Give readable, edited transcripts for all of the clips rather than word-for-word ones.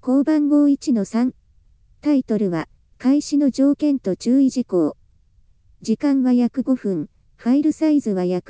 項番号 1-3。タイトルは、開始の条件と注意事項。時間は約5分。ファイルサイズは約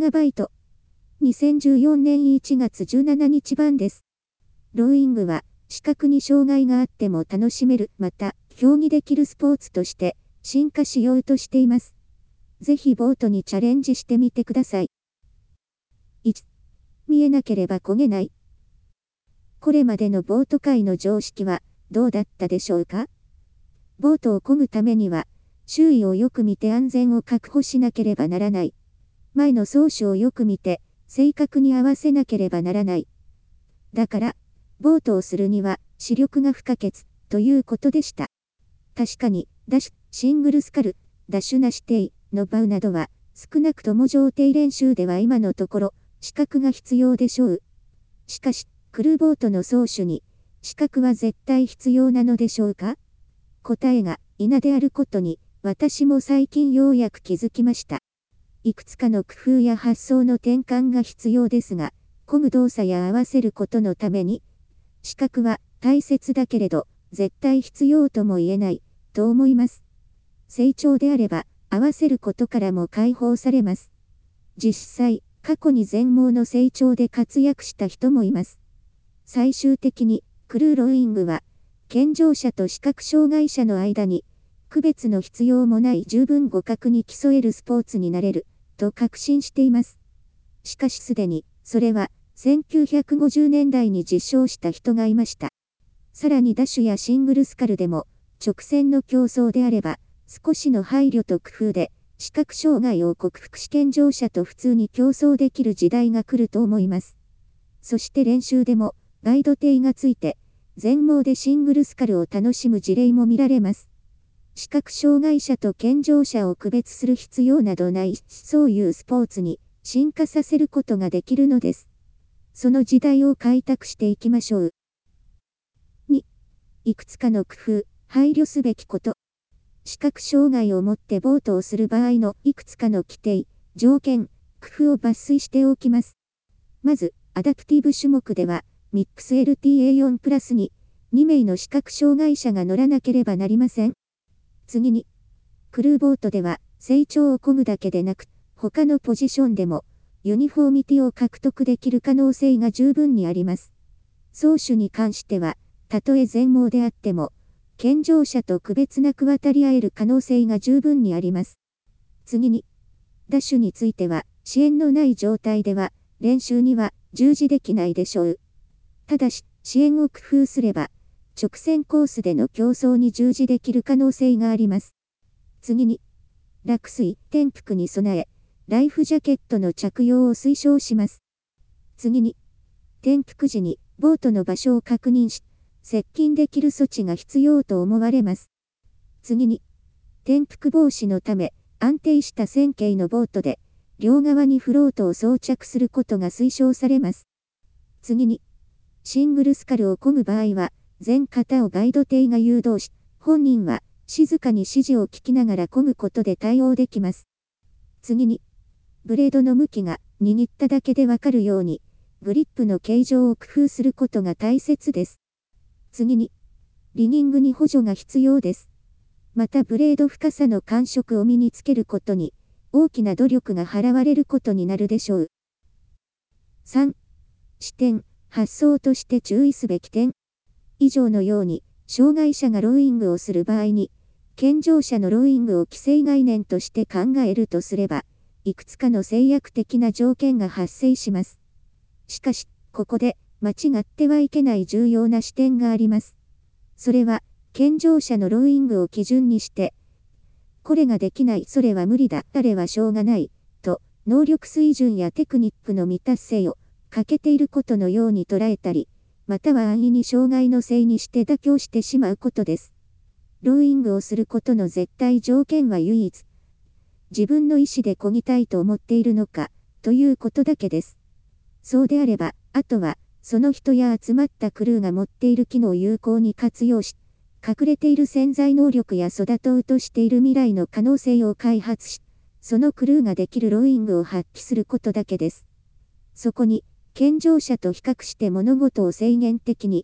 10MB。2014年1月17日版です。ローイングは、視覚に障害があっても楽しめる、また、競技できるスポーツとして、進化しようとしています。ぜひボートにチャレンジしてみてください。1、見えなければ漕げない。これまでのボート界の常識は、どうだったでしょうか？ボートを漕ぐためには、周囲をよく見て安全を確保しなければならない。前の走手をよく見て、正確に合わせなければならない。だから、ボートをするには、視力が不可欠、ということでした。確かに、ダッシュ、シングルスカル、ダッシュなしテイ、のバウなどは、少なくとも上艇練習では今のところ、資格が必要でしょう。しかし、クルーボートの走手に、資格は絶対必要なのでしょうか？答えが、否であることに、私も最近ようやく気づきました。いくつかの工夫や発想の転換が必要ですが、漕ぐ動作や合わせることのために、資格は大切だけれど、絶対必要とも言えない、と思います。成長であれば、合わせることからも解放されます。実際、過去に全盲の成長で活躍した人もいます。最終的に、クルーローイングは、健常者と視覚障害者の間に、区別の必要もない十分互角に競えるスポーツになれる、と確信しています。しかしすでに、それは、1950年代に実証した人がいました。さらにダッシュやシングルスカルでも、直線の競争であれば、少しの配慮と工夫で、視覚障害を克服し健常者と普通に競争できる時代が来ると思います。そして練習でも、ガイド艇がついて、全盲でシングルスカルを楽しむ事例も見られます。視覚障害者と健常者を区別する必要などない、そういうスポーツに進化させることができるのです。その時代を開拓していきましょう。2、いくつかの工夫、配慮すべきこと。視覚障害を持ってボートをする場合のいくつかの規定、条件、工夫を抜粋しておきます。まず、アダプティブ種目では、ミックス LTA4 プラスに、2名の視覚障害者が乗らなければなりません。次に、クルーボートでは、成長を漕ぐだけでなく、他のポジションでも、ユニフォーミティを獲得できる可能性が十分にあります。走手に関しては、たとえ全盲であっても、健常者と区別なく渡り合える可能性が十分にあります。次に、ダッシュについては、支援のない状態では、練習には従事できないでしょう。ただし、支援を工夫すれば、直線コースでの競争に従事できる可能性があります。次に、落水、転覆に備え、ライフジャケットの着用を推奨します。次に、転覆時にボートの場所を確認し、接近できる措置が必要と思われます。次に、転覆防止のため、安定した線形のボートで、両側にフロートを装着することが推奨されます。次に、シングルスカルを漕ぐ場合は、全型をガイド艇が誘導し、本人は静かに指示を聞きながら漕ぐことで対応できます。次に、ブレードの向きが握っただけでわかるように、グリップの形状を工夫することが大切です。次に、リギングに補助が必要です。またブレード深さの感触を身につけることに、大きな努力が払われることになるでしょう。3、視点、発想として注意すべき点。以上のように、障害者がローイングをする場合に、健常者のローイングを既成概念として考えるとすれば、いくつかの制約的な条件が発生します。しかし、ここで、間違ってはいけない重要な視点があります。それは、健常者のローイングを基準にして、これができない、それは無理だ、あれはしょうがない、と、能力水準やテクニックの未達成を、欠けていることのように捉えたり、または安易に障害のせいにして妥協してしまうことです。ローイングをすることの絶対条件は唯一、自分の意思で漕ぎたいと思っているのか、ということだけです。そうであれば、あとは、その人や集まったクルーが持っている機能を有効に活用し、隠れている潜在能力や育とうとしている未来の可能性を開発し、そのクルーができるローイングを発揮することだけです。そこに、健常者と比較して物事を制限的に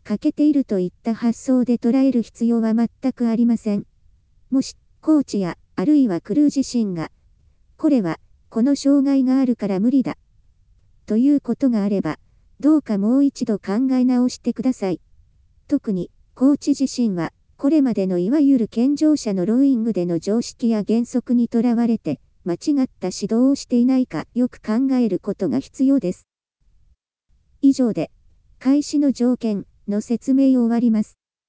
欠けているといった発想で捉える必要は全くありません。もし、コーチや、あるいはクルー自身が、これは、この障害があるから無理だ。ということがあれば、どうかもう一度考え直してください。特に、コーチ自身は、これまでのいわゆる健常者のローイングでの常識や原則にとらわれて、間違った指導をしていないかよく考えることが必要です。以上で、開始の条件の説明を終わります。